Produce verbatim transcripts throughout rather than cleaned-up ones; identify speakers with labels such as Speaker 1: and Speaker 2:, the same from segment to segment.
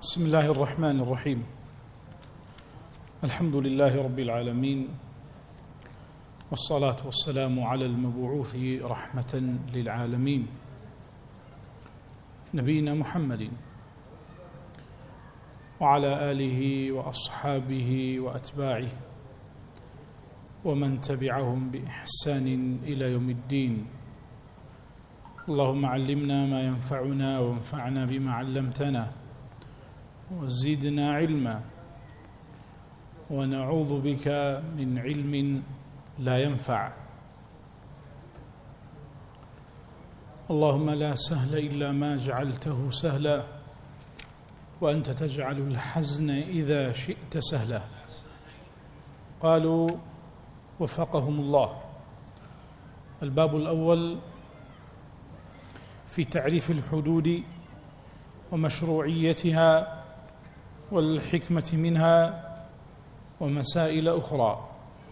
Speaker 1: بسم الله الرحمن الرحيم. الحمد لله رب العالمين، والصلاة والسلام على المبعوث رحمة للعالمين نبينا محمد وعلى آله وأصحابه وأتباعه ومن تبعهم بإحسان إلى يوم الدين. اللهم علمنا ما ينفعنا وانفعنا بما علمتنا وزدنا علما ونعوذ بك من علم لا ينفع. اللهم لا سهل إلا ما جعلته سهلا وأنت تجعل الحزن إذا شئت سهلا. قالوا وفقهم الله. الباب الأول في تعريف الحدود ومشروعيتها والحكمة منها ومسائل أخرى.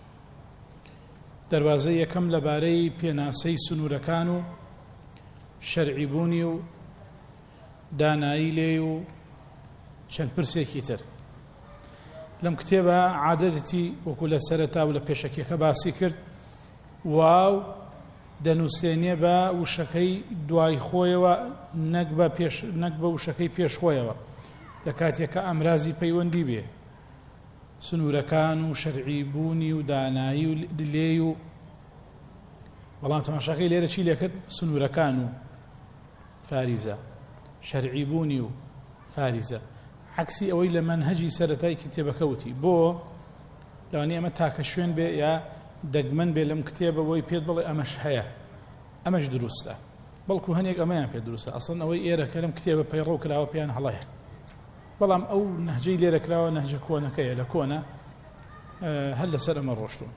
Speaker 1: دروازي كم لباري بيناسي سنوركانو شرعي بونيو دانايليو شان برسي كتر لم كتابة عادتي وكل سرتا ولا بيشكي خباسي كرت واو دەنووسێنێ بە وشەکەی دوای خۆیەوە نەک بە پێش نەک بە وشەکەی پێش خۆیەوە لە کاتێککە ئەمرازی پەیوەندی بێ سنوورەکان و شەرعی بوونی و دانایی و لێی و بەڵام تەماشاکەی لێرە چی لێکرد؟ سنوورەکان و فاریزە، شەرعی بوونی و فاریزە، عەکسی ئەوەی لە مەنهەجی سەرەتای کتێبەکەوتی. بۆ لەوانەیە ئەمە تاکە شوێن بێ یا دەگمەن بێ لەم کتێبەوەی پێت بڵێ ئەمەش هەیە ئەمەش دروستە، بەڵکو هەنێک ئەمەیان پێ دروستە. ئەسڵن ئەوەی ئێرەکە لەم کتێبە پەیڕەو کراوە پێیان هەڵەیە، بەڵام ئەو نەهجەی لێرە کراوە نەهجە کۆنەکەیە، لە کۆنە هەر لەسەر ئەمە ڕۆشتوون.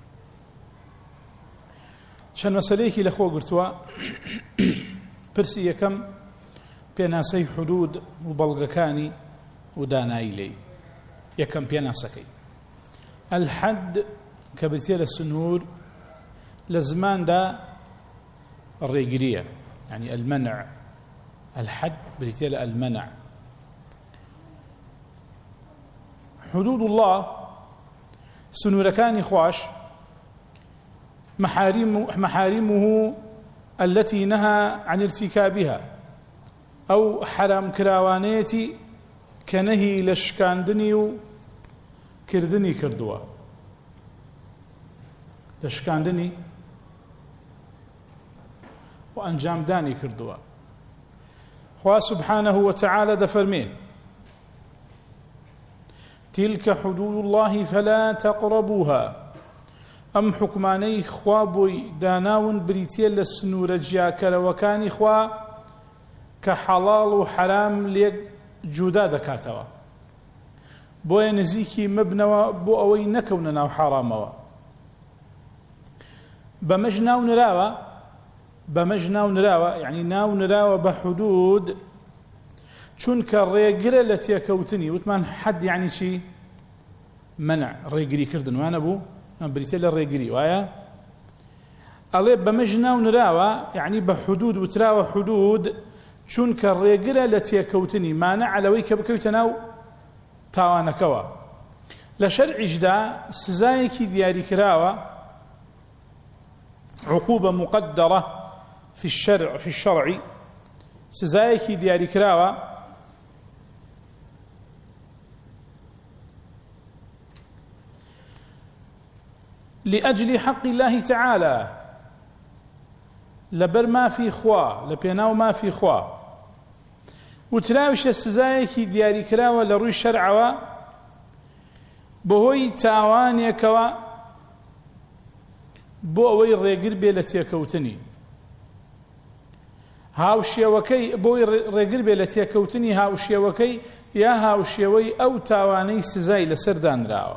Speaker 1: چەند مەسەلەیەکی لەخۆ گرتووە. پرسی یەکەم پێناسەی حدود و بەڵگەکانی و دانایی لێی. یەکەم پێناسەکەی الحد کە بریتیە لە سنوور لە زماندا ڕێگریە، یعنی المەنع. الحد بریتیە لە المەنع. حدود الله سنوورەکانی خوش محارمه التي نهى عن ارتكابها أو حرام كراوانيتي كنهي لشكاندني و كردني كردوا لشكاندني وأنجام داني كردوا. خواه سبحانه وتعالى دفرمين تلك حدود الله فلا تقربوها. أم حكماني خوابوي داناون بريتيا لسنور جياكرا وكاني خوا كحلال وحرام ليك جودا دكاتوا بويا نزيكي مبنوا بو أوي نكوننا وحراموا بمج ناو نراوة بمج ناو نراوة يعني ناو نراوة بحدود چونك الريقرة التي كوتني وتمان حد يعني شي منع الريقري كردن وانا بو بريتيل الريقري وايا ألي بمج ناو نراوة يعني بحدود وتراوة حدود چونك الريقرة التي كوتني مانع على ويك بكوتناو تاوانا كوا لشرع جدا سزايكي دياري كراوة عقوبة مقدرة في الشرع في الشرع سزايكي دياري كراوة لأجل حق الله تعالى لبر ما في خوا لبيناو ما في خوا وتراوش السزايكي دياري كراوة لروي الشرع بهوي تاواني كوا بۆ ئەوەی ڕێگر بێ لە تێکەوتنی هاوشێوەکەی بۆی ڕێگر بێ لە تێکەوتنی هاوشێوەکەی یا هاوشێوەی ئەو تاوانەی سزای لەسەر دانراوە.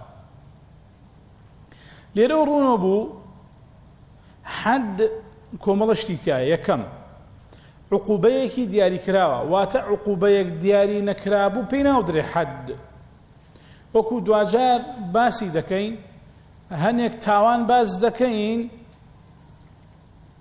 Speaker 1: لێرە ڕوونە بوو حەد کۆمەڵەشتی تایە. یەکەم عقوبەیەکی دیاری کراوە، واتە عقوبەیەک دیاری نەکرابوو پێی ناودرێ حەد. وەکو دوجار باسی دەکەین هەنێک تاوان باز دەکەین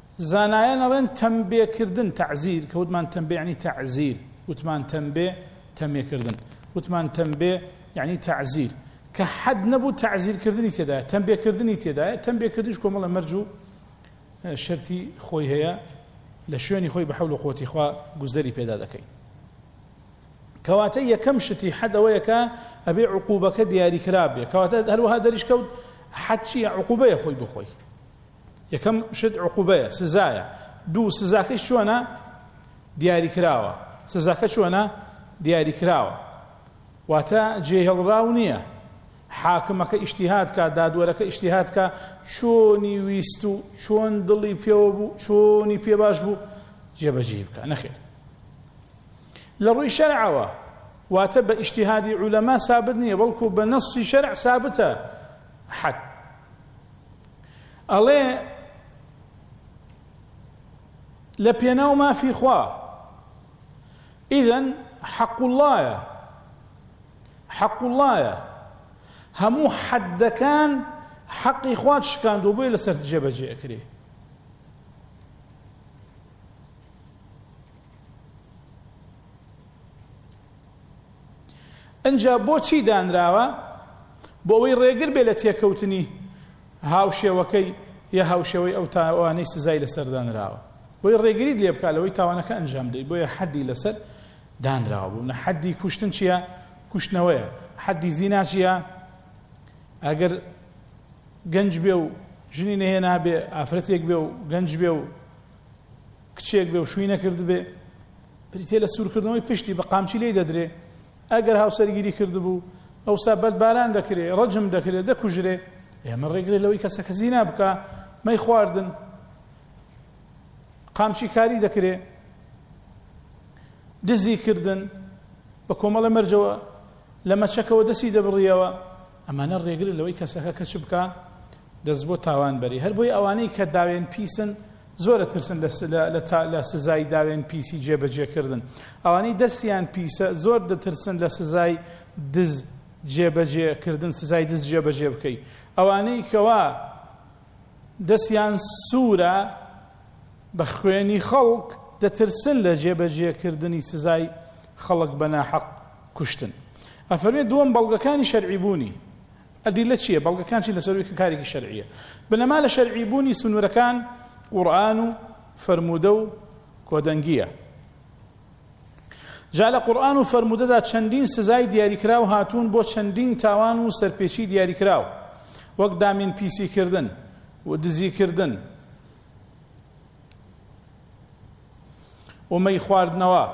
Speaker 1: زانایان ئەڵێن تەنبێکردن تەعزیر کە وتمان تەنبێ یعنی تەعزیر وتمان تەنبێ تەمبێکردن وتمان تەمبێ یعنی تەعزیر کە حەد نەبوو تەعزیرکردنی تێدایە تەمبێکردنی تێدایە تەمبێکردنیش کۆمەڵە مەرج و شەرتی خۆی هەیە لە شوێنی خۆی بە حەول و قووەتی خوا گوزەری پێدا دەکەین کەواتە یەکەم شتی حەد ئەوەیەکە ئەبێ عقوبەکە دیاریکرا بێ کەواتە هەروەها دەریش کەوت حەد چییە عقوبەیە خۆی بخۆی یەکەم شت عقوبەیە سزایە دوو سزاکەی چۆنە دیاریکراوە سزاکە چۆنە دیاریکراوە واتە جێهێڵراو نییە حاکمەکە ئیجتیهاد کە دادوەرەکە ئیجتیهاد کە چۆنی ویست و چۆن دڵی پێوە بوو چۆنی پێ باش بوو جێبەجێ بکە نەخێر لە ڕووی شەرعەوە واتە بە ئیجتیهادی عولەما سابت نییە بەڵکو بە نەسی شەرع سابتە حەد ئەڵێ لە پێناو مافی خوا ئیذەن حەق اللهە حەق اللهە هەموو حەدەکان حەقی خوات شکاندووە بۆیە لەسەر جێبەجێ ئەکرێ ئەنجا بۆچی دانراوە بۆ ئەوەی ڕێگر بێ لە تێکەوتنی هاوشێوەکەی یا هاوشێوەی ئەو تاوانەی سزای لەسەر دانراوە بۆی ڕێگریت لێ بکات لەوەی تاوانەکە ئەنجام دەی بۆیە حەدی لەسەر دانراوە بوو نە حەدی کوشتن چییە کوشتنەوەیە حەدی زینا چییە ئەگەر گەنج بێ و ژنی نەهێنا بێ ئافرەتێک بێ و گەنج بێ و کچێک بێ و شووی نەکرد بێ بریتێ لە سوورکردنەوەی پشتی بە قامچی لێی دەدرێ ئەگەر هاوسەرگیری کرد بوو ئەوسا بەدباران دەکرێ ڕەجم دەکرێ دەکوژرێ ئێمە ڕێگرێ لەوەی کەسەکە زینا بکە مەی خواردن قامچی کاری دەکرێ دزی کردن بە کۆمەڵە مەرجەوە لە مەچەکەوە دەسی دەبڕیەوە ئەمانە ڕێگرێ لەوەی کەسەکە کە چ بکە دەست بۆ تاوانبەری هەر بۆی ئەوانەی کە داوێن پیسن زۆرە ترسن لە سزای داوێن پیسی جێبەجێکردن ئەوانەی دەستیان پیسە زۆر دەترسن لە سزای دز جێبەجێکردن سزای دز جێبەجێ بکەی ئەوانەی کەوا دەستیان سوورە بە خوێنی خەڵک دەترسن لە جێبەجێکردنی سزای خەڵک بە ناحەق کوشتن ئەفەرمێ دووەم بەڵگەکانی شەرعی بوونی ئەدیلە چییە بەڵگەکان چی لەسەروی کە کارێکی شەرعیە بنەما لە شەرعی بوونی سنوورەکان قورئان و فەرموودە و کۆدەنگیە جا لە قورئان و فەرموودەدا چەندین سزای دیاریکراو هاتوون بۆ چەندین تاوان و سەرپێچی دیاریکراو وەک دامین پیسیکردن و دزیکردن و مەی خواردنەوە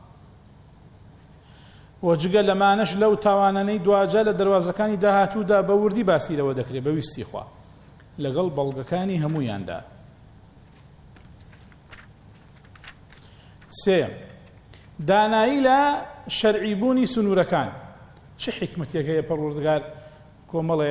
Speaker 1: و جگە لەمانەش لەو تاوانانەی دواجە لە دەواازەکانی داهاتوودا بە وردی باسیرەوە دەکرێت بە ویستی خوا لەگەڵ بەڵگەکانی هەموویاندا سێم دانایی لە شەرعی بوونی سنوورەکان چه حکمتێکەیە پەروەردگار کۆمەڵێ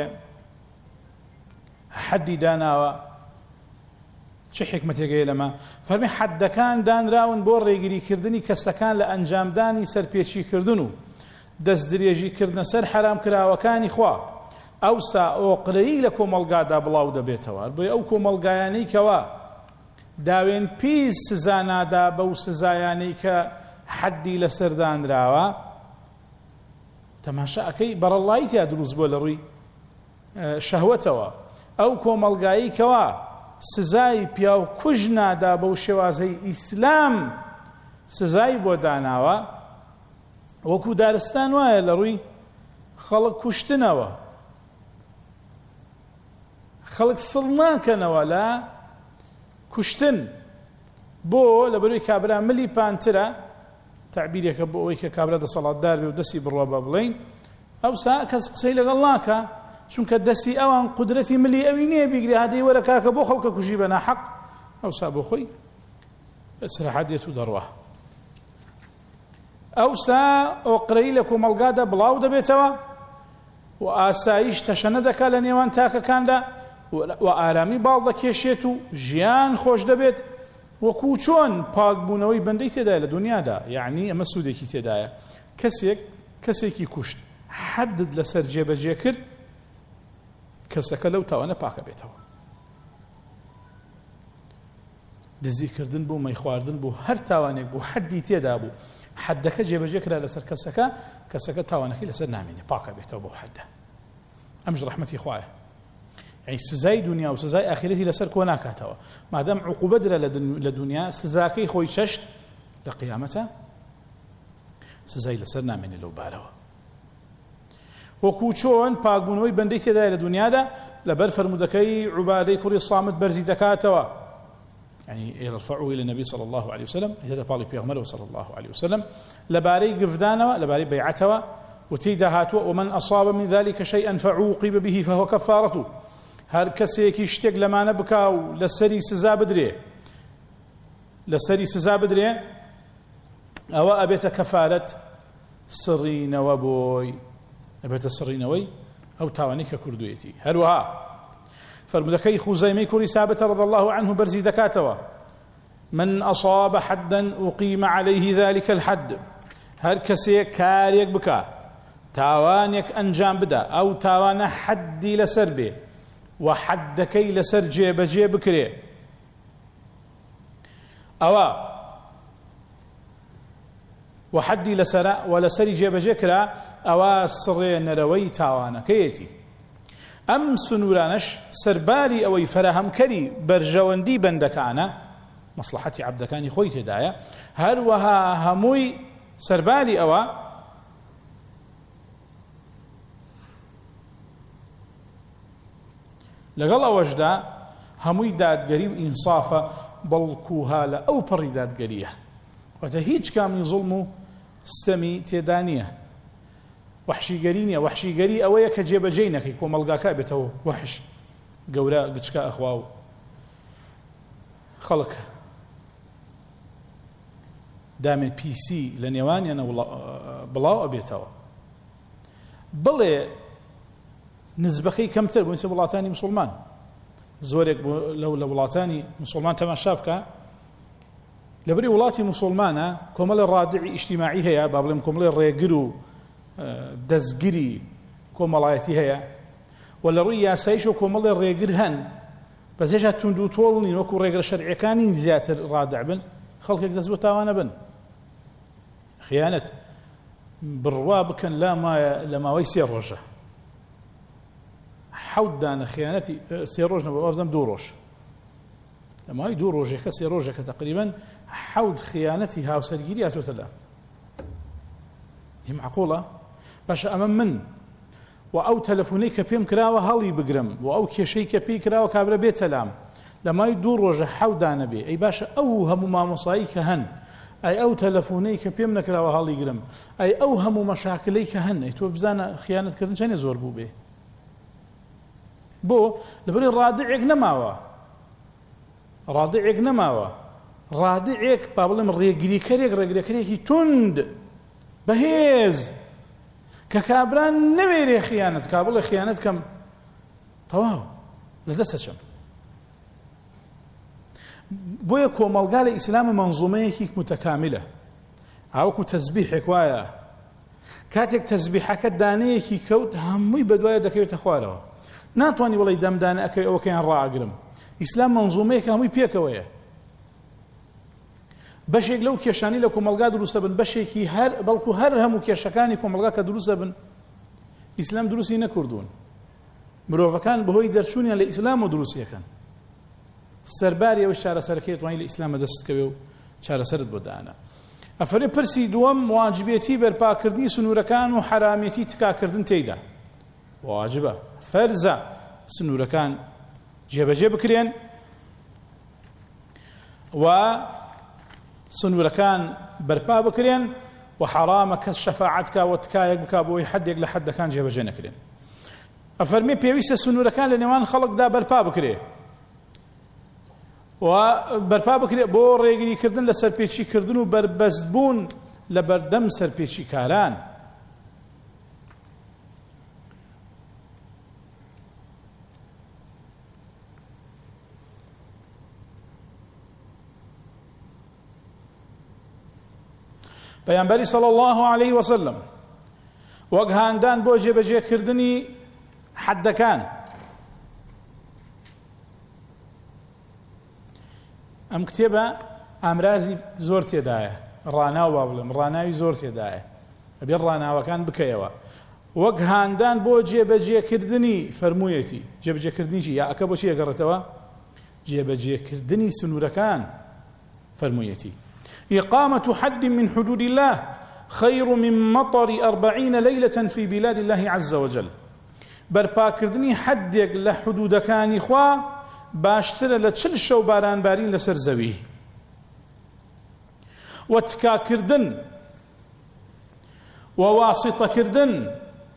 Speaker 1: حەدی داناوە چه حکمتێکەیە لەمە فەرمی حەدەکان دانراون بۆ ڕێگریکردنی کەسەکان لە ئەنجامدانی سەرپێچیکردن و دەستدرێژیکردنە سەر حرام کراوەکانی خوا ئەوسا ئۆقرەیی لە کۆمەڵگادا بڵاو دەبێتەوە بۆیە ئەو کۆمەڵگایانەی کەوا داوێن پیس سزا نادا بەو سزایانەی کە حەدی لەسەر دانراوە تەماشا ئەکەی بەڕەڵایی تیا دروست بۆ لە ڕووی شەهوەتەوە ئەو کۆمەڵگایی کەوا سزای پیاو کوژ نادا بەو شێوازەی ئیسلام سزای بۆ داناوە وەکو دارستان وایە لە ڕووی خەڵک کوشتنەوە خەڵک سڵ ناکەنەوە لە کوشتن بۆ لە بەروی کابرا ملی پانترە تعبیرێکە بۆ ئەوەی کە کابرا دەسەڵاتدار بێ و دەستی بڕوا بە بڵێین ئەوسا کەس قسەی لەگەڵ ناکە چونکە دەستی ئەوان قودرەتی ملی ئەوی نییە بیگری هادەی وەرە کاکە بۆ خەڵکە کوژی بە ناحەق ئەوسا بۆ خۆی سرەحەت دێت و دەڕوا ئەوسا ئۆقرەی لە کۆمەڵگادا بڵاو دەبێتەوە و ئاسایش تەشەنە دەکات لە نێوان تاکەکاندا و ئارامی باڵ دەکێشێت و ژیان خۆش دەبێت وەکو چۆن پاکبوونەوەی بەندەی تێدایە لە دنیادا یعنی ئەمە سوودێکی تێدایە کەسێک کەسێکی کوشت حەدت لەسەر جێبەجێ کرد کەسەکە لەو تاوانە پاکە بێتەوە دزیکردن بوو مەی خواردن بوو هەر تاوانێک بوو حەدی تێدا بوو حەدەکە جێبەجێ کرا لەسەر کەسەکە کەسەکە تاوانەکەی لەسەر نامێنێ پاکە بێتەوە بۆ حەدە ئەمش ڕەحمەتی خوایە یعنی سزای دنیا و سزای ئاخرەتی لەسەر کۆ ناکاتەوە مادام عقوبە درا لە دنیا سزاکەی خۆی چەشت لە قیامەتە سزای لەسەر نامێنێ لەو بارەوە وەکو چۆن پاکبوونەوەی بەندەی تێدایە لە دنیادا لەبەر فەرمودەکەی عوبادەی کوڕی صامت بەرزی دەکاتەوە يعني يرفعه إلى النبي صلى الله عليه وسلم هذا بالي بيغمره صلى الله عليه وسلم لباري قفدانه لباري بيعته وتيدهاته ومن أصاب من ذلك شيئا فعوقب به فهو كفارته هر كسيك يشتق لما نبكاو لسري سزا بدري لسري سزا بدري أو أبيت كفارة سرين وبوي أبيت سرين وي أو تاوانيك كردويتي هروها فالمدكي خزيمي كوري ثابت رضي الله عنه برزي دكاتوا من أصاب حدا أقيم عليه ذلك الحد هر كسي كاريك بكا تاوانيك أنجام بدا أو تاوان حدي لسربي وحدكي لسر جيب جيب كري أو وحدي لسر ولسر جيب جيكرا أو سري نروي تاوانا كيتي ئەم سنوورانەش سەرباری ئەوەی فەرەهەمکەری بەرژەوەندی بەندەکانە مەسلحەتی عەبدەکانی خۆی تێدایە هەروەها هەمووی سەرباری ئەوە لەگەڵ ئەوەشدا هەمووی دادگەری و ئینسافە بەڵکوها لە ئەو پەڕی دادگەریە واتە هیچ کامی زوڵم و ستەمی تێدا نییە وحشیگەری نییە وحشیگەری ئەوەیە کە جێبەجێی نەکەی کۆمەڵگاکە بێتەوە وحش گەورە گچکە ئەخوا و خەڵک دامێت پیسی لە نێوانیانە بڵاو ئەبێتەوە بڵێ نزبەکەی کەمتر بۆ مثل وڵاتانی موسڵمان زۆرێک لەو لە وڵاتانی موسڵمان تەماشا بکە لەبەری وڵاتی موسڵمانە کۆمەڵی ڕادعی ئیجتیماعی هەیە با بڵێم کۆمەڵی ڕێگر و دەستگیری کۆمەڵایەتی هەیە و لە ڕووی یاساییش و کۆمەڵی ڕێگر هەن بەزێژە توند و تۆڵ نین وەکو ڕێگرە شەرعیەکانی زیاتر ڕادع بن خەڵکێک دەست بۆ تاوانە بن خیانەت بڕوا بکەن لە ماوەی سێ ڕۆژە حەوت دانە خیانەتی سێ ڕۆژ نەبوو ئەوزەم دوو ڕۆژ لە ماوەی دوو ڕۆژێکە سێ ڕۆژێکە تقریباً حەوت خیانەتی هاوسەرگیری هاتوۆتە لام هی معقوڵە باشە ئەمە من و ئەو تەلەفۆنەی کە پێم کراوە هەڵی بگرم و ئەو کێشەی کە پێی کراوە کابرا بێتە لام لە مای دوو ڕۆژە حەوت دانە بێ ئەی باشە ئەو هەموو مامۆسایی کە هەن ئەی ئەو تەلەفۆنەی کە پێم نەکراوە هەڵی گرم ئەی ئەو هەموو مەشاکلەی کە هەن ئەی تۆ بزانە خیانەتکردن چەندێ زۆر بوو بێ بۆ لەبەری ڕادعێک نەماوە ڕادعێک نەماوە ڕادعێک با بڵێم ڕێگریکەرێک ڕێگریکەرێکی توند بەهێز کە کابران نەوێرێ خیانەت کا بڵێ خیانەت کەم تەواو لەدەستە چەم بۆیە کۆمەڵگا لە ئیسلامە مەنزومەیەکی متەکاملە هاوەکو تەسبیحێک وایە کاتێک تەسبیحەکە دانەیەکی کەوت هەمووی بەدوایە دەکەوێتە خوارەوە ناتوانانی بڵێ دەمدانە ئەەکەی ئەوەکەیان ڕائەگرم ئیسلام مەنزومەیەکە هەمووی پێکەوەیە بەشێک لەو کێشانی لە کۆمەڵگا دروستە بن بەشێکی هەر بەڵکو هەر هەموو کێشەکانی کۆمەڵگا کە دروستە بن ئیسلام دروستی نەکردوون مرۆڤەکان بەهۆی دەرچوونیان لە ئیسلام و دروستیەکەن سەرباری ئەوەی چارەسەرەکەی توانی لە ئیسلامە دەستکەوێ و چارەسەرت بۆ دانا ئەفەرێ پرسی دووەم واجبێتی بەرپاکردنی سنوورەکان و حرامێتی تکاکردن تێیدا واجبە فەرزە سنوورەکان جێبەجێ بکرێن و سنوورەکان بەرپا بکرێن و حرامە کەس شەفاعەت کا و تکایەک بکا بۆی حەدێک لە حەدەکان جێبەجێ نەکرێن ئەفەرمێ پێویستە سنوورەکان لە نێوان خەڵکدا بەرپا بکرێ و بەرپا بکرێ بۆ ڕێگریکردن لە سەرپێچیکردن و بربەستبوون لە بەردەم سەرپێچی کاران پەیامبەری صلی الله علیه وسلم وەک هاندان بۆ جێبەجێکردنی حەدەکان ئەم کتێبە ئامرازی زۆر تێدایە ڕاناو وا بڵێم ڕاناوی زۆر تێدایە ئەبێ ڕاناوەکان بکەیەوە وەک هاندان بۆ جێبەجێکردنی فەرموویەتی جێبەجێکردنیی یا ئەکە بۆچی ئەگەڕێتەوە جێبەجێکردنی سنوورەکان فەرموویەتی إقامة حد من حدود الله خير من مطر أربعين ليلة في بلاد الله عز وجل برپاکردنی حدێک لە حدودەکانی خوا باشترە لە چل شەو بارانبارین لەسەر زەوی و تکاکردن و واسطەکردن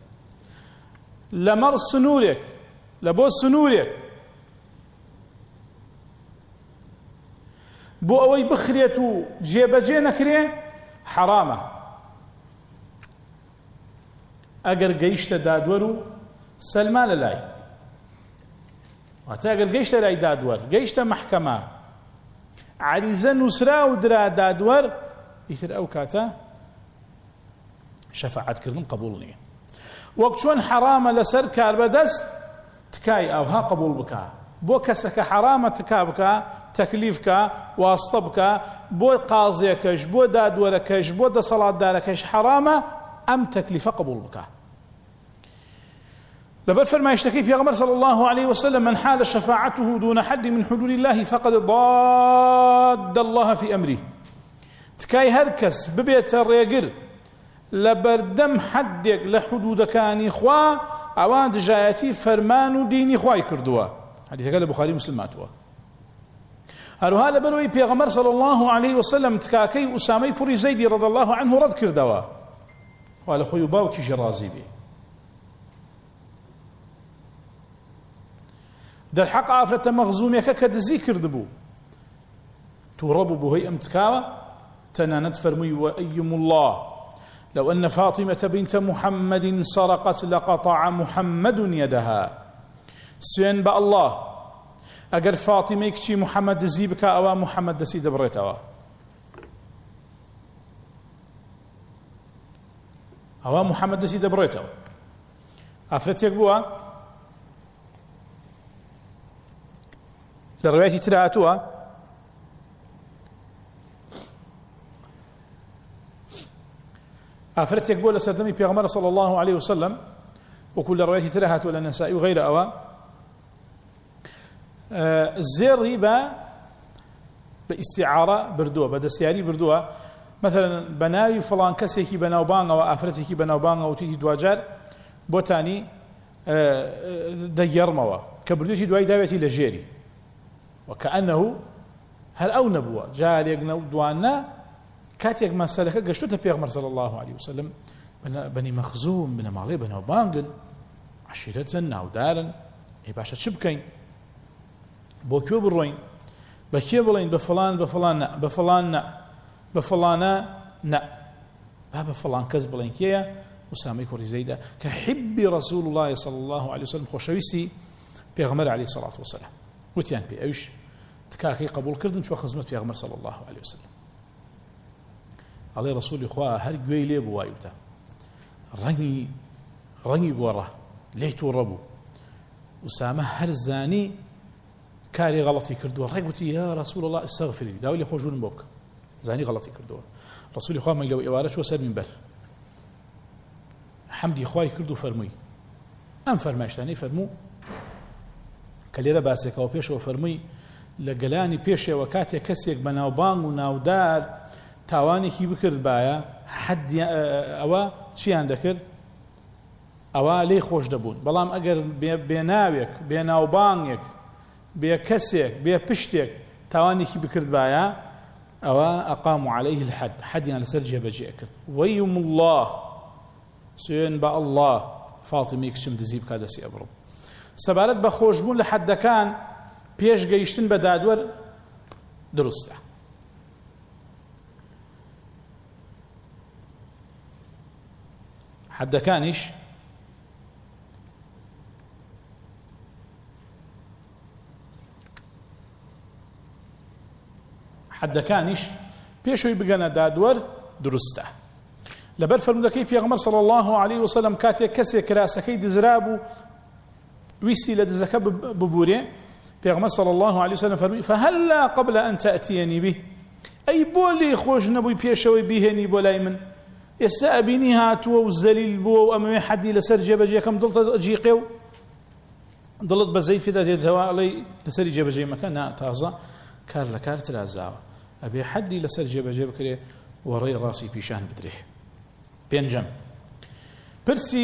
Speaker 1: لەمەڕ سنوورێک لە بۆ سنوورێک بۆ ئەوەی بخرێت و جێبەجێ نەکرێ حرامە ئەگەر گەیشتە دادوەر و سەلما لە لای واتە ئەگەر گەیشتە لای دادوەر گەیشتە مەحکەمە عەریزە نووسرا و درا دادوەر ئیتر ئەو کاتە شەفاعەتکردن قبوڵ نییە وەک چۆن حرامە لەسەر کاربەدەست تکای ئەوها قبوڵ بکە بۆ کەسەکە حرامە تکا بکە تەکلیف بکە واستە بکە بۆ قازیەکەش بۆ دادوەرەکەش بۆ دەسەڵاتدارەکەش حرامە ئەم تەکلیفە قبوڵ بکە لبر فرمايشتكي في غمر صلى الله عليه وسلم من حال شفاعته دون حد من حدود الله فقد ضاد الله في أمره تكاي هركس ببيت الريقر لبردم حدك لحدود كان إخوة أوان جايتي فرمان ديني إخوة كردوا حديث قال البخاري مسلماتوا هروها لبروي في غمر صلى الله عليه وسلم تكاكي أسامي كوري زيدي رضي الله عنه رد كردوا وعلى خوي باوكي جرازي به در حق عافرة مغزوميك كدزي كردبو توربو بهي امتكاوة تنانت فرمي وأيم الله لو أن فاطمة بنت محمد سرقت لقطع محمد يدها سين با الله أجر فاطمة يكشي محمد دزيبك أو محمد دسي دبريتها أو محمد دسي دبريتها عفرت يكبوها للرواية تراتوها أفرت يقبول سردمي بيغمر صلى الله عليه وسلم وكل رواية ترهات ولا النساء وغير أوا الزير ريبا باستعارة بردوها بدسياري بردوها مثلا بناوي فلان كسيكي بناو بانغا وأفرتكي بناو بانغا وتيتي دواجار بوتاني ديرموا كبردوتي دواي داويتي لجيري وكأنه هل أو نبوة جار يقنو دوانا كاتيك ما سلك قشتوتا بيغمر صلى الله عليه وسلم بني مخزوم بن مالي بنو بانقل عشيرة زنا ودارا اي باشا شبكين بوكيو بالروين بكيو بلين بفلان بفلان نا بفلان نا بفلان نا بابا فلان كز بلين كيا وسامي كوري زيدا كحب رسول الله صلى الله عليه وسلم خوشويسي بيغمر عليه الصلاة والسلام وتيان بي أوش تكاكي قبول كردن شو خزمت بيغمر صلى الله عليه وسلم عليه رسول إخوة هر قوي ليه بوايبتا رنگي رنگي قوره ليتو ربو وسامه هر زاني كاري غلطي كردوا رقوتي يا رسول الله استغفر لي داولي خوجون بوك زاني غلطي كردوا رسول إخوة ما يلو إوارش وسر من بر حمدي إخوة كردوا فرمي أم فرماشتاني فرمو كليرا باسك أو بيش وفرمي لقلاني بيش وكاتي كسيك بناو بانغ وناودار تاواني كي بكرد بايا حد أوا شي عندكر أوا لي خوش دبون بلام أجر بيناويك بيناو بانغك بيكسيك بيبشتك تاواني كي بكرد بايا أوا أقاموا عليه الحد حد يعني سرجة بجي أكرد ويم الله سيون با الله فاطمة يكشم دزيب كذا سي أبرم سبارت بخوشبون لحد كان بيش جيشتن بدادور درسته حد كانش حد كانش بيشوي بقنا دادور درسته لبر فرمودكي بيغمر صلى الله عليه وسلم كاتي كسي كراسكي دزرابو ويسي لدزك ببوري بيغمر صلى الله عليه وسلم فرمي فهلا قبل أن تأتيني به ئەی بۆ لێ خۆش نەبووی پێشەوەی بیهێنی بۆ لای من ئێستا ئەبینی هاتووە و زەلیل بووە و ئەمەوێ حەدی لەسەر جێبەجێەکەم دڵتە جیقێ و دڵت بە زەید پێدا دێتەوە ئەڵێی لەسەری جێبەجێ مەکە نا تازە کار لە کار ترازاوە ئەبێ حەدی لەسەر جێبەجێ بکرێ وەڕێی ڕاستی پیشان بدرێ. پێنجەم پرسی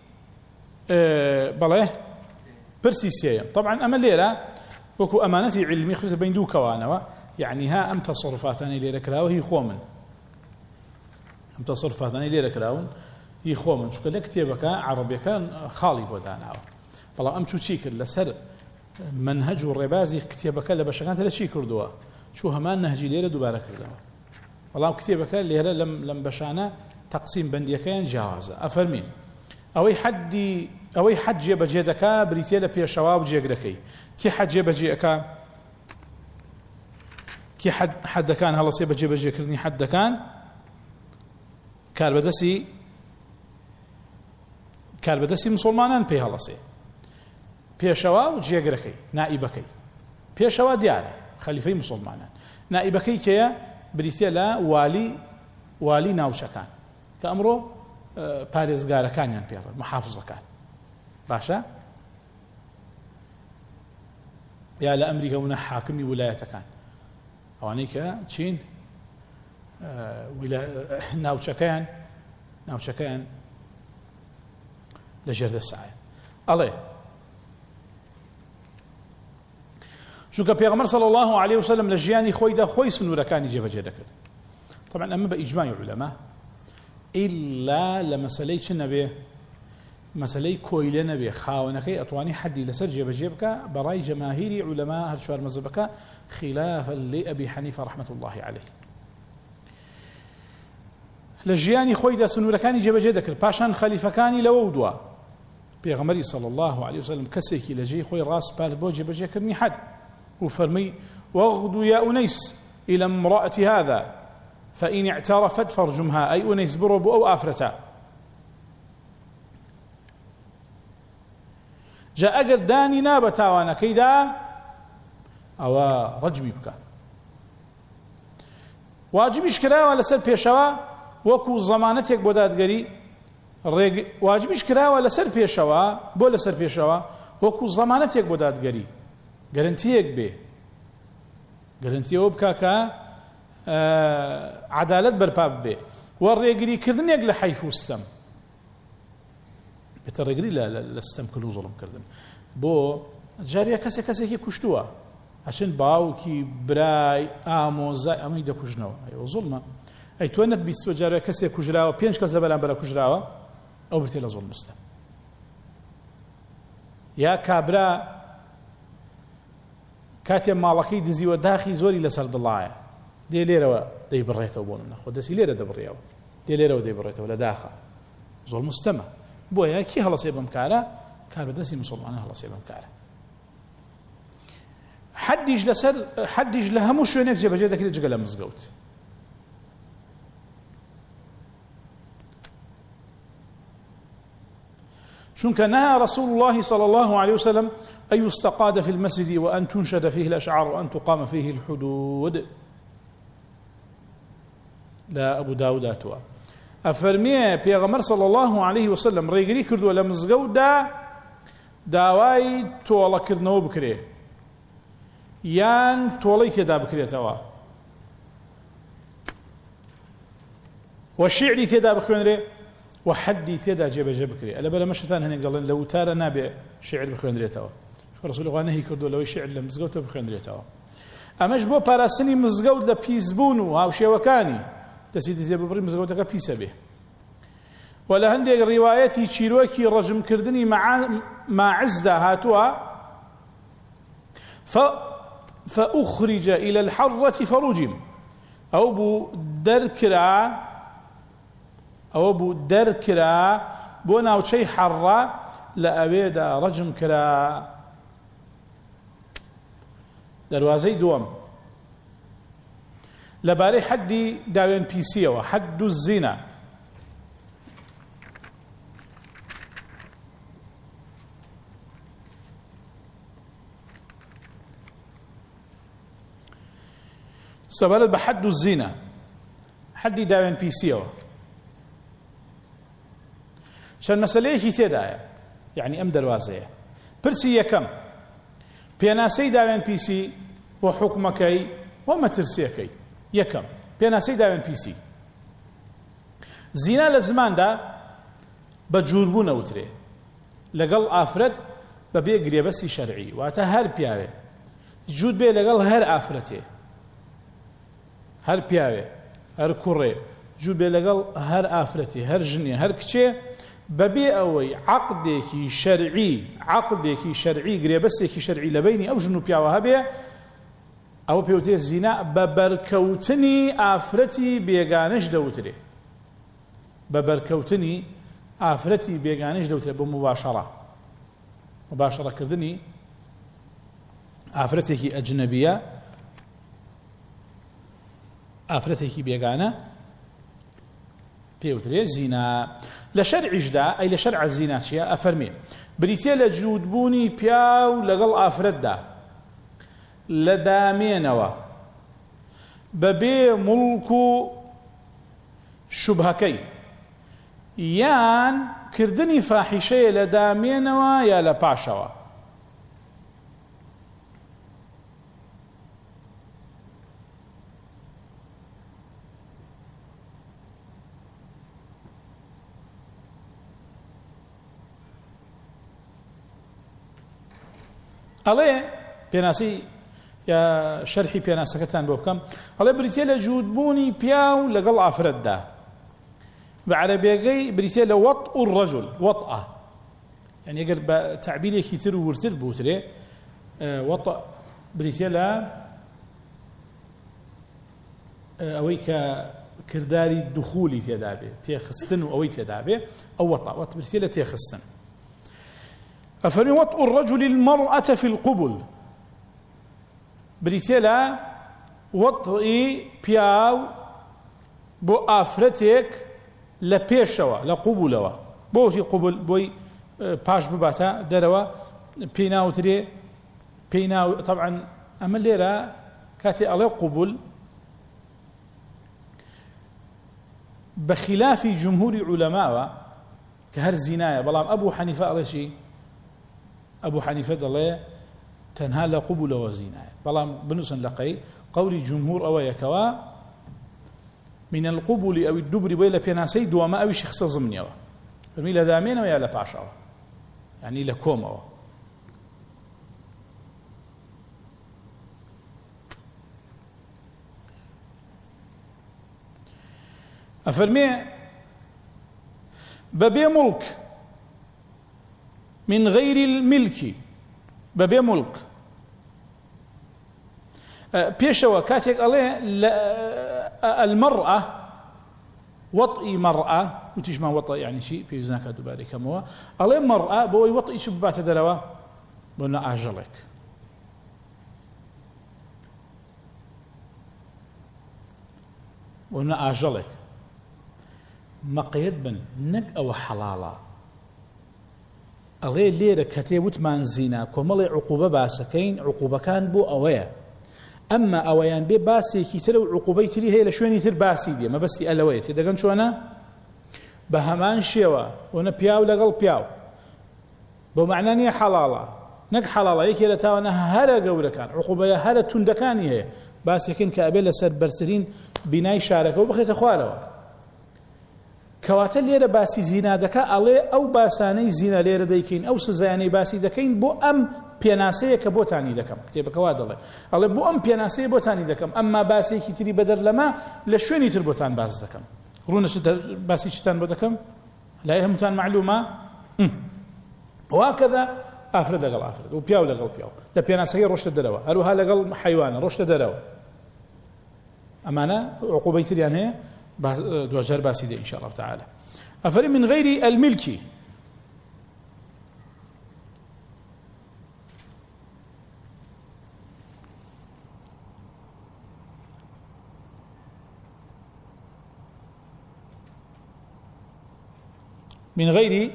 Speaker 1: بەڵێ پرسی سێیەم طبعا ئەمە لێرە وەکو ئەمانەتی علمی خۆتە بین دوو کەوانەوە یعنی ها ئەم تەسەڕوفاتانەی لێرە کراوە هی خۆ من ئەم تەسەڕوفاتانەی لێرە کراون هی خۆ من چونکە لە کتێبەکە عەرەبیەکان خاڵی بۆ داناوە بەڵام ئەم چوو چی کرد لەسەر منهج و ڕێبازی کتێبەکە لە بەشەکانتە لە چی کردووە چوو هەمان نەهجی لێرە دووبارە کردەوە بەڵام کتێبەکە لێرە لەم لەم بەشانە تەقسیم بەندیەکەیان جیاوازە ئەفەرمین ئەوەی حەدی ئەوەی حەد جێبەجێ دەکا بریتێ لە پێشەوا و جێگرەکەی کی حەد جێبەجێ ئەکا کی حەدەکان هەڵەسێ بە جێبەجێکردنی حەدەکان کاربەدەستی کاربەدەستی مسلمانان پێی هەڵەسێ پێشەوا و جێگرەکەی نائیبەکەی پێشەوا دیارە خەلیفەی مسلمانان نائیبەکەی کێیە بریتێ لە والی والی ناوچەکان کە ئەمڕۆ پارێزگارەکانیان پێڕن محافزەکان باشە یا لە ئەمریکا وونە حاکمی ویلایەتەکان ئەوانەی کە چین ناوچەکەیان ناوچەکەیان لە ژێردەسایە ئەڵێ چونکە پێغەمبەر صلی الله عليه وسلم لە ژیانی خۆیدا خۆی سنوورەکانی جێبەجێ دەکرد طبعا ئەمە بە ئیجماعی عولەما ئیلا لە مەسەلەی چ نەبێ مەسەلەی کۆیلە نەبێ خاوەنەکەی ئەتوانی حەدی لەسەر جێبەجێ بکە بەڕای جەماهیری عولەما هەر چوار مەذهبەکە خلافا لأبي حنيفة رحمة الله عليه لە ژیانی خۆیدا سنوورەکانی جێبەجێ دەکرد پاشان خەلیفەکانی لەوە دووە پێغەمبەری صلی الله عليه وسلم کەسێکی لە جێی خۆی ڕاست پال بۆ جێبەجێکردنی حەد وفرمي واغدو يا أنيس إلى امرأة هذا فإن اعترفت فارجمها أي أنيس برب أو آفرتا جاء أقر داني نابتا وانا كيدا أو رجمي بك واجبش كراوة لسر بيشوا وكو زمانتك بوداد قري واجبش كراوة لسر بيشوا بو لسر بيشوا وكو زمانتك بوداد قري گەرنتیەک بێ گەرنتیەوە بکا کە عەدالەت بەرپا ببێ و ڕێگریکردنێک لە حەیف و ستەم بێتە ڕێگری لە ستەمکردن و زوڵمکردن بۆ جارێ کەسێک کەسێکی کوشتووە ئەچن باوکی برای ئامۆزای ئەمەی دەکوژنەوە ئەوە زوڵمە ئەی تۆ نەتبیستوە جارێ کەسێک کوژراوە پێنج کەس لە بەرامبەرە کوژراوە ئەو برتێ لە زوڵم ستەم یا کابرا کاتێ ماڵەکەی دزیوە داخی زۆری لەسەر دڵایە دێ لێرەوە دەیبڕێتەوە بۆ منە خۆ دەسی لێرە دەبڕێەوە دێ لێرەوە دەیبڕێتەوە لە داخە زۆر مستەمە بۆیە کی هەڵەسێ بەم کارە کار بەدەستی مسلمانە هەڵەسێ بەم کارە حەدیش لەسەر حەدیش لە هەموو شوێنێک جێبەجێ دەکرێت جگە لە مزگەوت چونکە نهى رسول الله صلى الله عليه وسلم أن يستقاد في المسجد وأن تنشد فيه الأشعار وأن تقام فيه الحدود لا أبو داود أتوا أفرمي بيغمر صلى الله عليه وسلم ريقري كردو لمزقود دا داواي تولا كردنو بكري يان توليت يدا بكري توا والشعري تدا بخوانري وحدي تدا جيب جيب بكري ألا بلا مشتان هنيك قالن لو تارا نابع شعر بخوانري توا رسول الله نهي كردو لو شعر لمزقود بخوانري توا ئەمەش بۆ پاراستنی مزگەوت لە پیسبوون و هاوشێوەکانی دەسی دزێ ببڕی مزگەوتەکە پیسە بێ و لە هەندێک ڕیوایەتی چیرۆکی ڕەجمکردنی ماعزدا هاتووە فأخرج إلى الحرة فرجم أو بو دركرا أو بو دركرا بو ناوچەی حەڕە لە ئەوێدا ڕەجم کرا دەواازەی دووەم لەبارەی حەدی داوێن پیسیەوە حەد الزینا سەبارەت بە حەد و زینە حەدی داوێن پیسیەوە چەند مەسەلەیەکی تێدایە یعنی ئەم دەروازەیە پرسی یەکەم پێناسەی داوێن پیسی بۆ حکومەکەی بۆ مەترسیەکەی یەکەم پێناسەی داوێن پیسی زینا لە زماندا بە جووربوو نەوترێ لەگەڵ ئافرەت بەبێ گرێبەستی شەرعی واتە هەر پیاوێ جوود بێ لەگەڵ هەر ئافرەتێ هەر پیاوێ هەر کوڕێ جوود بێ لەگەڵ هەر ئافرەتێ هەر ژنێ هەر کچێ بەبێ ئەوەی عەقدێکی شەرعی عەقدێکی شەرعی گرێبەستێکی شەرعی لە بەینی ئەو ژن و پیاوە هەبێ ئەوە پێوترێ زینا بە بەرکەوتنی ئافرەتی بێگانەش دەوترێ بە بەرکەوتنی ئافرەتی بێگانەش دەوترێ بۆ مباشەڕە مباشەڕەکردنی ئافرەتێکی ئەجنەبیە ئافرەتێکی بێگانە پێوترێ زینا لە شەرعیشدا ئەی لە شەرع زینا چییە ئەفەرمێ بریتێ لە جوودبوونی پیاو لەگەڵ ئافرەتدا لە دامێنەوە بەبێ مڵک و شوبهەکەی یان کردنی فاحیشەیە لە دامێنەوە یا لە پاشەوە ئەڵێ پێناسی یا شەرحی پێناسەکەتان بۆ بکەم ئەڵێ بریتێ لە جوودبوونی پیاو لەگەڵ ئافرەتدا بە عەرەبیەکەی بریتێ لە وەطء الرەجل وەطئە یعنی ئەگەر بە تەعبیرێکی تر و ورتر بوترێ وەطء بریتێ لە ئەوەی کە کردداری دوخولی تێدا بێ تێخستن و ئەوەی تێدا بێ ئەو وەطء وەطء بریتێ لە تێخستن أفرمي وطء الرجل المرأة في القبل بريتيلا وطء بياو بو آفرتك لبيشوا لقبولوا بوتي قبل بوي باش بباتا دروا بيناو تري بيناو طبعا أما الليرة كاتي على قبل بخلاف جمهور علماء كهر زنايا بلام أبو حنيفة على شيء أبو حنيفة الله تنهى لقبول وزينة بلام بنوسن لقي قولي جمهور أو يكوا من القبول أو الدبر ويلا بيناسي دوما أو شخص ضمنيا فميلا دامين ويا لا باشا يعني لكوما أفرمي ببي ملك من غير الملك ببي ملك بيشوا كاتيك عليه المرأة وطئ مرأة وتيش ما وطئ يعني شيء في زناك دباري كموا عليه مرأة بوي وطئ شبات دروا بنا أجلك بنا أجلك مقيد بن نك أو حلالة ئەڵێ لێرە کە تێوتمان زینا کۆمەڵی عقوبە باسەکەین عقوبەکان بۆ ئەوەیە ئەمما ئەوەیان بێ باسێکی ترە و عقوبەی تری هەیە لە شوێنی تر باسی دێ مەبەستی ئەلەوەیە تێدەگەن چۆنە بە هەمان شێوە وەنە پیاو لەگەڵ پیاو بۆ معنە نییە حەڵاڵە نەک حەڵاڵە یەکێ لە تاوانە هەرە گەورەکان عقوبەیە هەرە توندەکانی هەیە باسێکن کە ئەبێ لەسەر بەرترین بینای شارەکە و بخێتە خوارەوە کەواتە لێرە باسی زینا دەکا ئەڵێ ئەو باسانەی زینا لێرە دەیکەین ئەو سزایانەی باسی دەکەین بۆ ئەم پێناسەیە کە بۆتانی دەکەم کتێبەکەوا دەڵێ ئەڵێ بۆ ئەم پێناسەیە بۆتانی دەکەم ئەمما باسێکی تری بەدەر لەما لە شوێنی تر بۆتان باس دەکەم ڕوونەش باسی چتان بۆ دەکەم لای هەمووتان معلومە وهكذا ئافرەت لەگەڵ ئافرەت و پیاو لەگەڵ پیاو لە پێناسەکەی ڕۆشتە دەرەوە هەروها لەگەڵ حیوانە ڕۆشتە دەرەوە ئەمانە عقوبەی تریان هەیە دوجار باسي دي إن شاء الله تعالى أفري من غير الملك من غير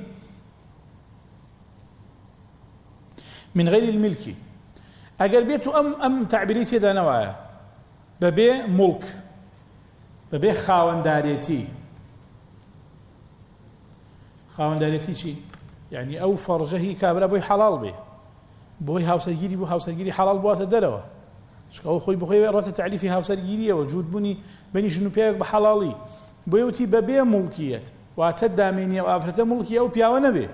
Speaker 1: من غير الملك أقل بيتو أم أم تعبيريتي دا نوايا بەبێ موڵک بەبێ خاوەندارێتی. خاوەندارێتی چی؟ یعنی ئەو فەرجە هی کابرا بۆی حەڵاڵ بێ، بۆی هاوسەرگیری بوو، هاوسەرگیری حەڵاڵ بواتە دەرەوە، چکە ئەو خۆی بخۆی ڕاتە تعریفی هاوسەرگیریەوە، جوودبوونی بەنی ژن و پیاوێک بە حەڵاڵی، بۆ یوتی بەبێ موڵکیەت، واتە دامێنیە و ئافرەتە موڵکی ئەو پیاوە نەبێ،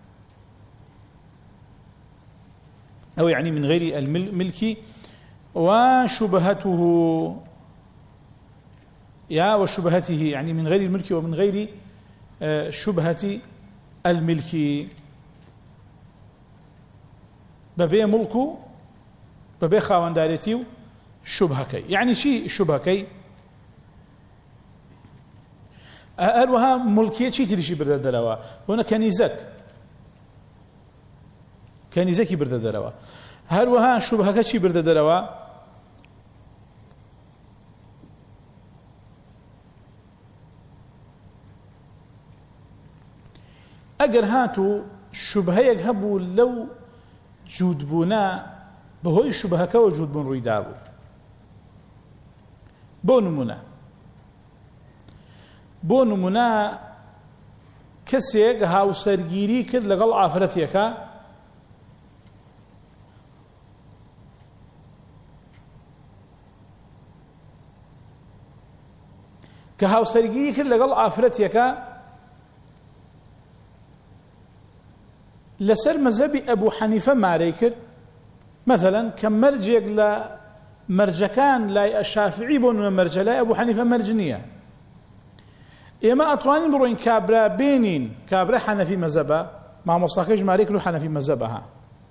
Speaker 1: أو يعني من غير الملك. وشبهته يا وشبهته يعني من غير الملك ومن غير شبهة الملك. ببي ملكو ببي خاونداريتي شبهكي. يعني شي شبهكي أروها ملكية شي تريشي برد الدروا هنا كنيزك كنيزكي برد الدروا هروها شبهكي شي برد الدروا ئەگەر هاتوو شوبهەیەک هەبوو لەو جوودبوونە بەهۆی شوبهەکەەوە جوودبوون ڕوویدا بوو. بۆ نمونە بۆ نمونە کەسێک هاوسەرگیری کرد لەگەڵ ئافرەتێکە کە هاوسەرگیری کرد لەگەڵ ئافرەتێکە لسر مذهبي أبو حنيفة ماري كرد مثلا كمرجك لا مرجكان لا الشافعي بون مرج لا أبو حنيفة مرجنية إما أطواني بروين كابرا بينين كابرا حنفي مذهبه مع مصاكش ماري كلو حنفي مذهبها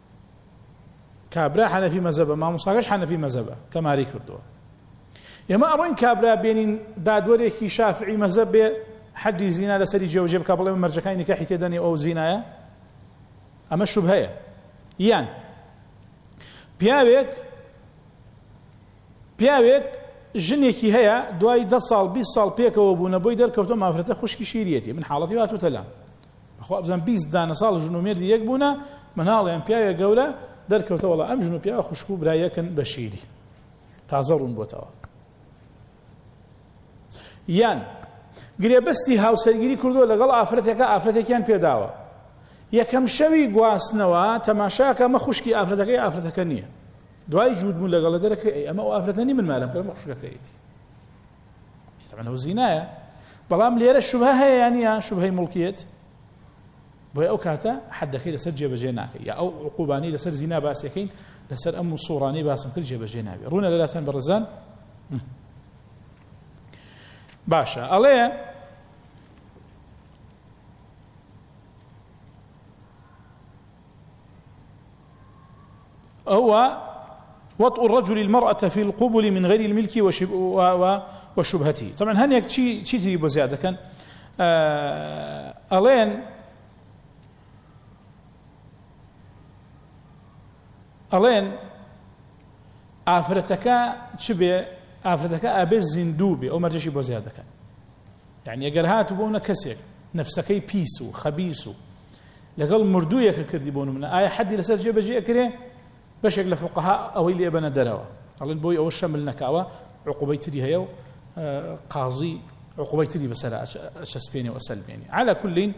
Speaker 1: كابرا حنفي مذهبه مع مصاكش حنفي مذهبه كماري كردوا إما أروين كابرا بينين دادوريكي شافعي مذهب حد زينة لسري جوجب كابلا من مرجكان نكاحي تدني أو زينة ئەمە شوبهەیە. یان پیاوێک پیاوێک ژنێکی هەیە دوای دە ساڵ بیست ساڵ پێکەوە بوونە بۆی دەرکەوتە مافرەتە خوشکی شیرەتی من حاڵەتی هاتووتە لام خۆ بزانم بیست دانە ساڵ ژن و مێردی یەک بوونە مناڵیان پیاوێک گەورە دەرکەوتە وەڵا ئەم ژن و پیاوە خوشک و برایەکن بە شیری تازە ڕوون بۆتەوە. یان گرێبەستی هاوسەرگیری کردووە لەگەڵ ئافرەتێکە ئافرەتێکیان پێداوە یەکەم شەوی گواستنەوە تەماشاکە ئەمە خوشکی ئافرەتەکەی ئافرەتەکە نییە دوای جوودبوون لەگەڵە دەرەکەی ئەمە ئەو ئافرەتەنی من مالم کە ئەمە خوشکەکەیەتی ئەو زینایە. بەڵام لێرە شوبهە هەیە یانە شوبهەی موڵکیەت بۆیە ئەو کاتە حەدەکەی لەسەر جێبەجێ ناکەی یا ئەو عقوبانەی لەسەر زینا باسیەکەین لەسەر ئەم سوڕانەی باسم کرد جێبەجێ نابێ. ڕوونە لەلاتان بەڕێزان باشە ئەڵێ هو وطء الرجل المرأة في القبل من غير الملك وشبهته. طبعا هنيك شيء شيء تريبو زيادة كان ألين ألين آفرتك شبه آفرتك أبي زندوبي أو مرجشي بو زيادة كان يعني أجر هاتو بونا كسر نفسكي بيسو خبيسو لقال مردوية كردي بونو من آية حد لسر جيبه جي أكره بشك لفقهاء أو اللي أبنا دروا على البوي أو الشمل نكاوة عقوبيتري هيو قاضي عقوبيتري بسلا أشسبيني وأسلبيني على كل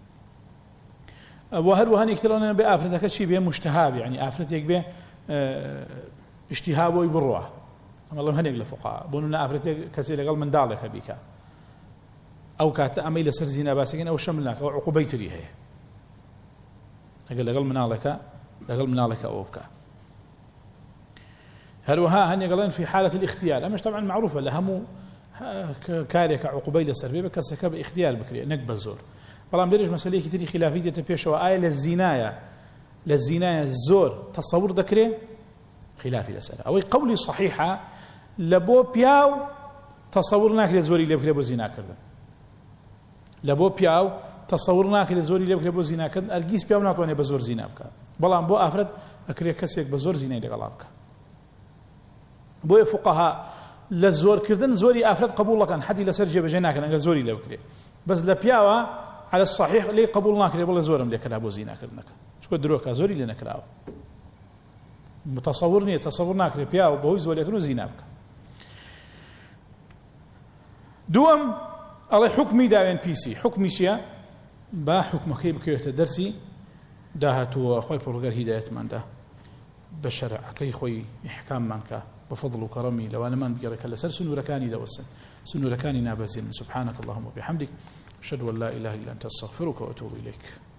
Speaker 1: وهل وهني يكترون بآفرتك شيء بيه مشتهاب يعني آفرتك بيه اشتهاب ويبروه والله هنيك لفقهاء بوننا آفرتك كثير قال من دالك بيك أو كات أميل سرزينا باسكين أو الشمل نكاوة عقوبيتري هي أقول قال من عليك قال من عليك أوبك هل وها هني قالين في حالة الاختيار أمش طبعا معروفة لهمو كاريك عقوبيل السربية كسك باختيار بكري نقب الزور والله مدرج مسألة كتير خلافية تبيش وآية للزناية للزناية الزور تصور ذكري خلافي الأسئلة أو قولي صحيحة لبو بياو تصورناك لزوري اللي بكري بوزينا كردن لبو بياو تصورناك لزوري اللي بكري بوزينا كردن الجيس بياو ناتواني بزور زينا بك بلان بو أفرد أكري كسيك بزور زينا لقلابك بو فقهاء لزور كردن زوري أفرد قبول لكن حدي لسر جيب جناك أنا زوري لو كري بس لبياوا على الصحيح ليه قبولنا كري والله زورم لك لابو زينا كردنك شكو دروك زوري لنا كراو متصورني تصورنا كري بياوا بو زوري كنو زينابك دوم الله حكمي داوين بيسي حكمي شيا با حكم كيب كيوت درسي داهتو خوي بروغر هداية من ده بشرع كي خوي إحكام منك بفضل وكرمي لو أنا ما نبقرك إلا سر سنوركاني دوسن سنوركاني نابزين سبحانك اللهم وبحمدك أشهد أن لا إله إلا أنت أستغفرك وأتوب إليك